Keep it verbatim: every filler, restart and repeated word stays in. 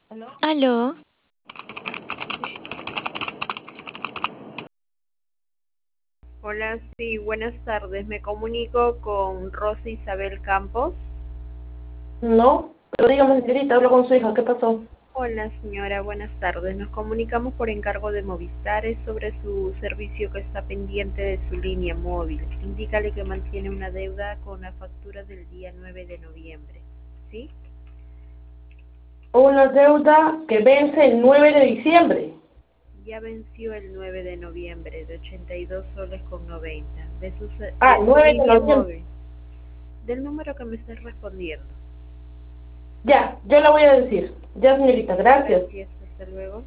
¿Aló? Aló, Hola, sí, buenas tardes. Me comunico con Rosy Isabel Campos. No, pero dígame, señorita, hablo con su hija, ¿qué pasó? Hola, señora, buenas tardes. Nos comunicamos por encargo de Movistar es sobre su servicio que está pendiente de su línea móvil. Indícale que mantiene una deuda con la factura del día nueve de noviembre. ¿Sí? Una deuda que vence el nueve de diciembre. Ya venció el nueve de noviembre de ochenta y dos soles con noventa de su, Ah, de su nueve de línea noviembre. móvil. Del número que me está respondiendo. Ya, yo la voy a decir. Ya, señorita, gracias. Gracias, hasta luego.